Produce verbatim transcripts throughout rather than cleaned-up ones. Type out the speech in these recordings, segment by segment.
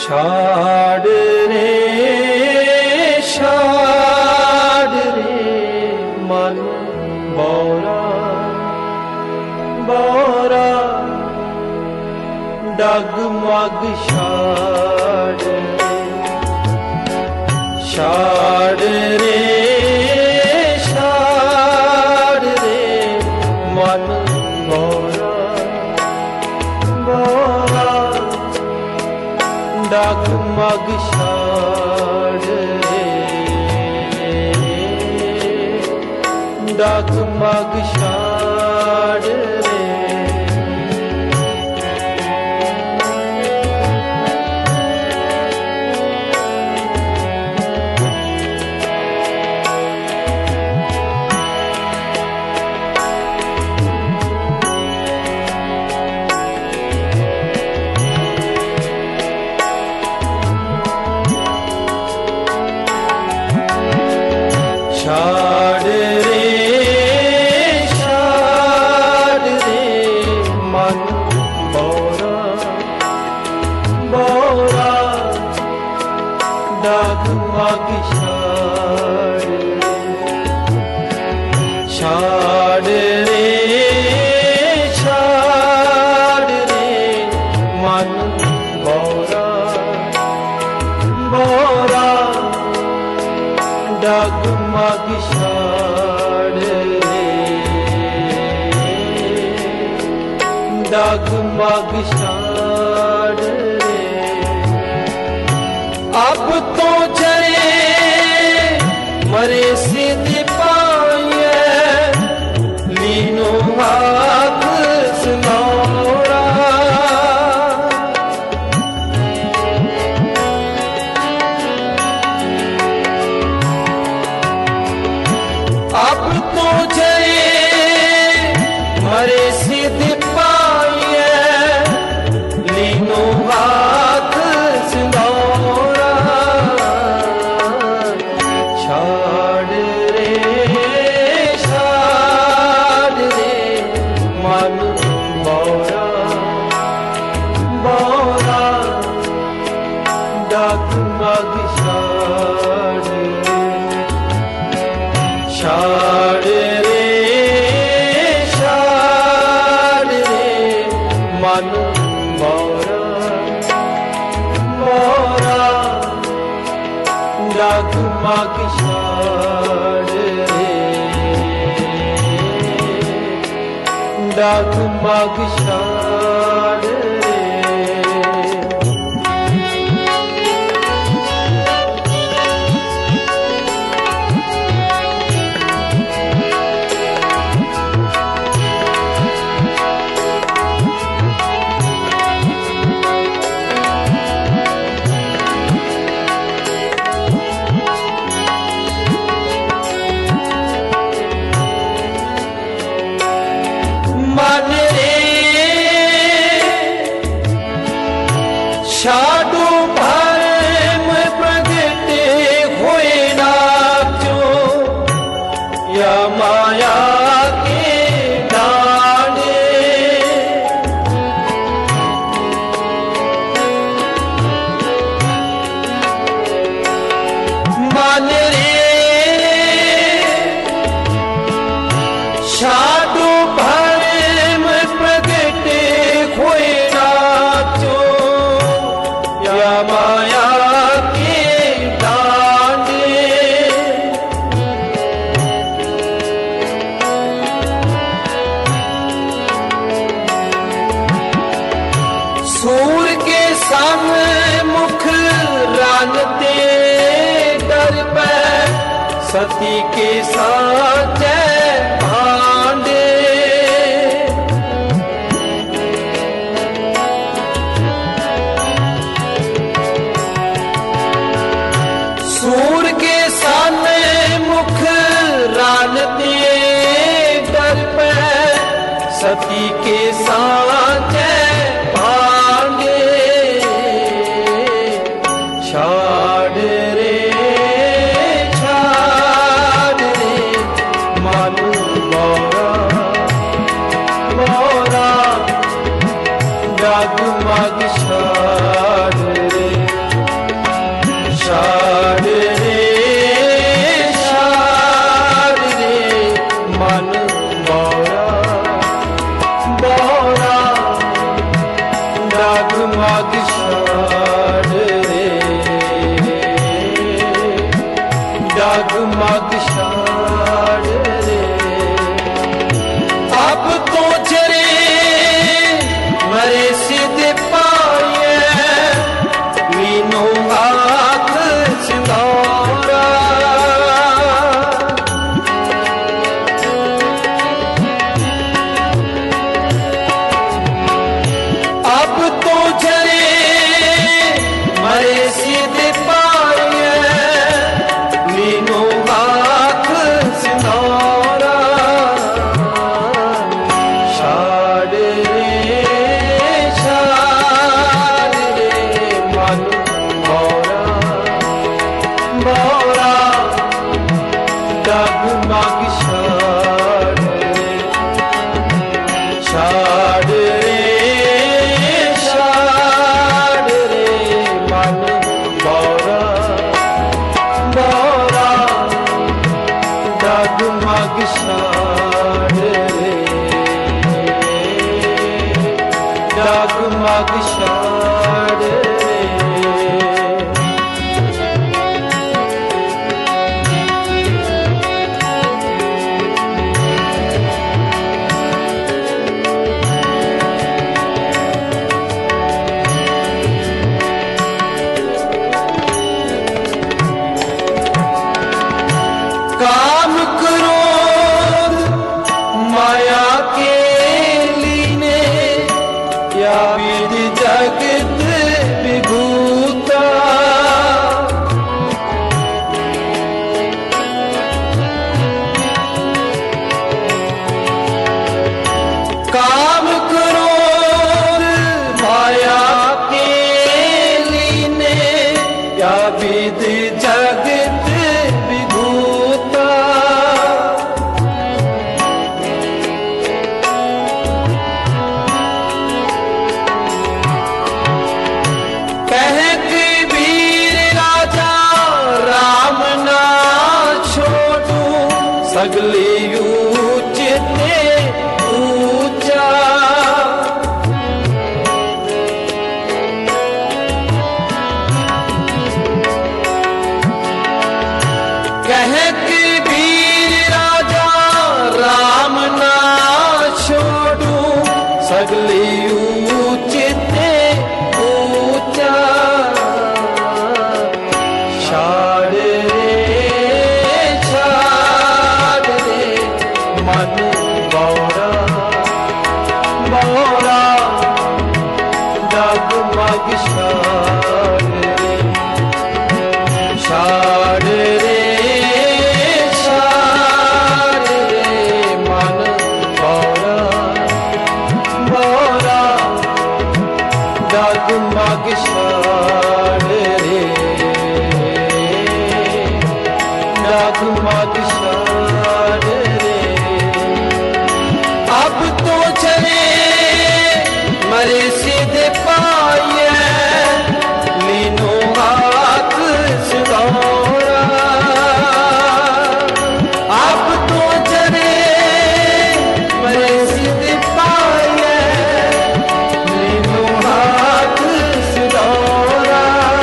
छाड़ रे छाड़ रे मन बोरा बोरा डगमग छाड़ रे छाड़ रे छाड़ रे मन बोरा बोरा डगमग छाड़ रे डगमग छाड़ रे छाड़ रे छाड़ रे मन बोरा बोरा डगमग छाड़ रे छाड़ रे छाड़ रे मन बोरा बोरा डगमग छाड़ रे डगमग छाड़ रे अब तो जरे मरे सिद्ध पाए लीनो हाथ सुनौरा अब तो जरे मरे सिद्ध पाए लीनो हाथ सिंदूरा छाड़ रे छाड़ रे मन बोरा बोरा डगमग छाड़ रे छाड़ रे छाड़ रे मन बोरा बोरा डगमग छाड़ रे डगमग छाड़ रे मन रे छाड़ो भरम प्रगटे होए नाचो या माया के डाले मन रे छाड़ो भरम प्रगटे होए नाचो या माया के डांडे सूर के सामने मुख रानते डर पे सती के साचे भांडे सूर के सामने मुख रानते डर पे सती के साचे भांडे छाड़ रे छाड़ रे डगमग शाड़ रे। काम क्रोध माया के लीने या विधि जगत विभूता। काम क्रोध माया के लीने या विधि जगत विभूता। कह कबीर राजा राम ना छोड़ू सगली ऊंचते ऊंचा। कह कबीर राजा राम ना छोड़ू सगली ऊंचते ऊंचा। छाड़ रे छाड़ रे मन बौरा बौरा डगमग शाड़ रे। छाड़ रे छाड़ रे मन बौरा बौरा डगमग शाड़ रे। डगमग शाड़ रे। अब तो चले मरे सीधे पाए लीनो हाथ सिदौरा। अब तो चले मरे सीधे पाए लीनो हाथ सिदौरा।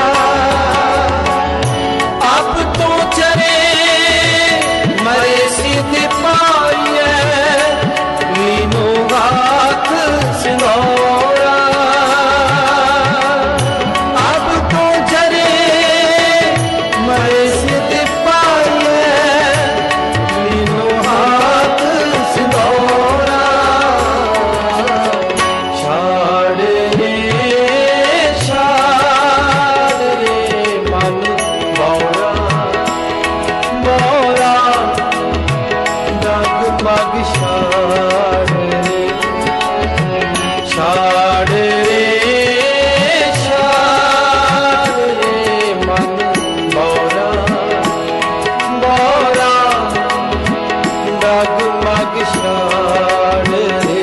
अब तो चले मरे सीधे पाए लीनो हाथ सिदौरा। अब तो जरे मरे सीधे पाए लीनो हाथ सिदौरा। छाड़ रे छाड़ रे मन बौरा बौरा डगमग शाड़ रे। छाड़ रे छाड़ रे मन बौरा बौरा डगमग शाड़ रे।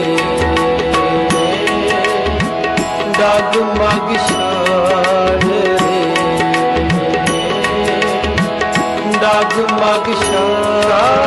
डगमग शाड़ रे। डगमग शाड़